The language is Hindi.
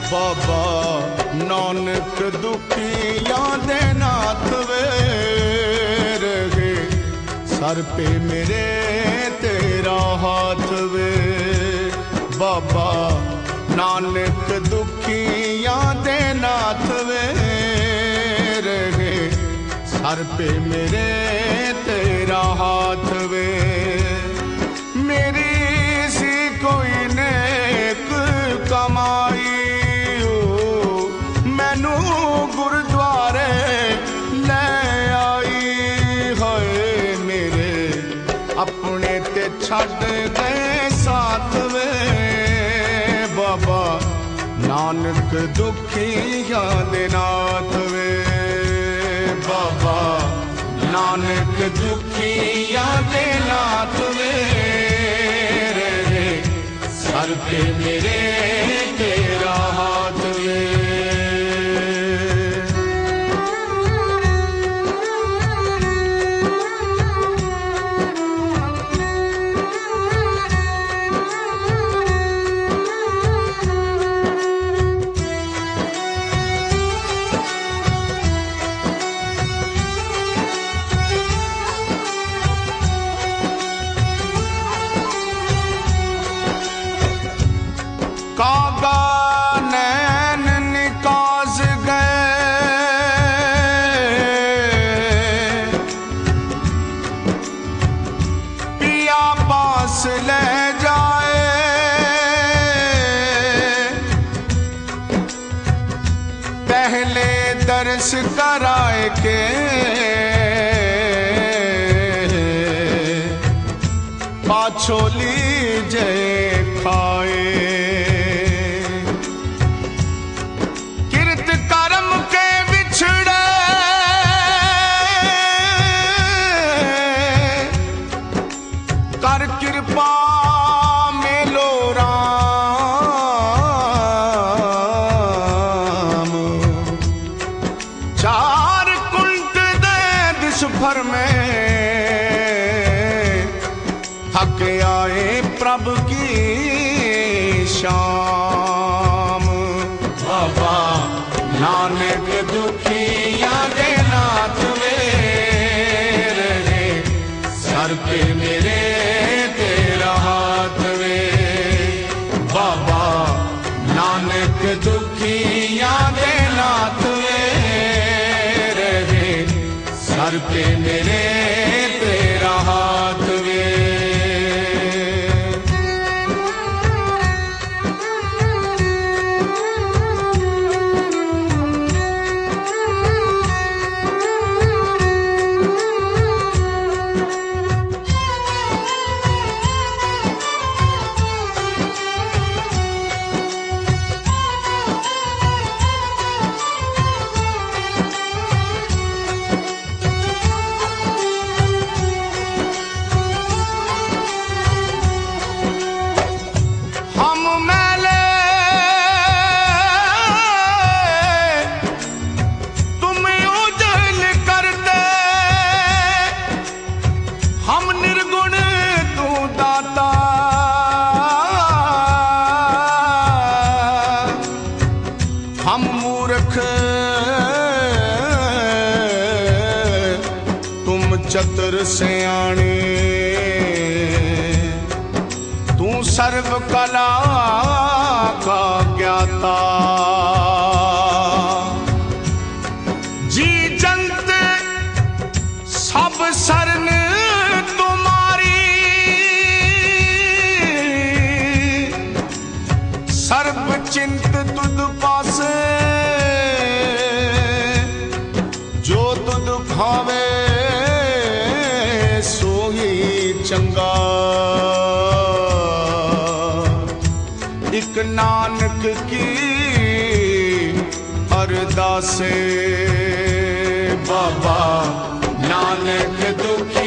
बाबा नानक दुखियां दे नाथ वे रहे सर पे मेरे तेरा हाथ वे। बाबा नानक दुखियां दे नाथ वे रहे सर पे मेरे तेरा हाथ वे। मेरी सी कोई नेक कमाई मैनू गुरुद्वारे ले आई है मेरे अपने ते छड़ गए साथ वे। बाबा नानक दुखियां दे नाथ वे। बाबा नानक दुखियां दे नाथ वे रहे सर पे मेरे तेरा हाथ वे। कागा नैन निकाज गए पिया पास ले जाए। पहले दर्श कराए के पाछो लीजे खाए। कर कृपा मेलो राम चार कुंट दे दिस भर में थक आए प्रभु की शाम। बाबा नानक दुखियां दे नाथ वे रहे सर पे मेरे तेरा हाथ वे। बाबा नानक दुखियां दे नाथ वे रहे सर पे मेरे तेरा हाथ वे। हम मूर्ख तुम चतुर सियाणे तू सर्व कला का ज्ञाता। जी जंत सब शरण तुम्हारी सर्व चिंत तुद पासे जो तुद भावे सो ही चंगा। एक नानक की अरदासे बाबा नानक दुख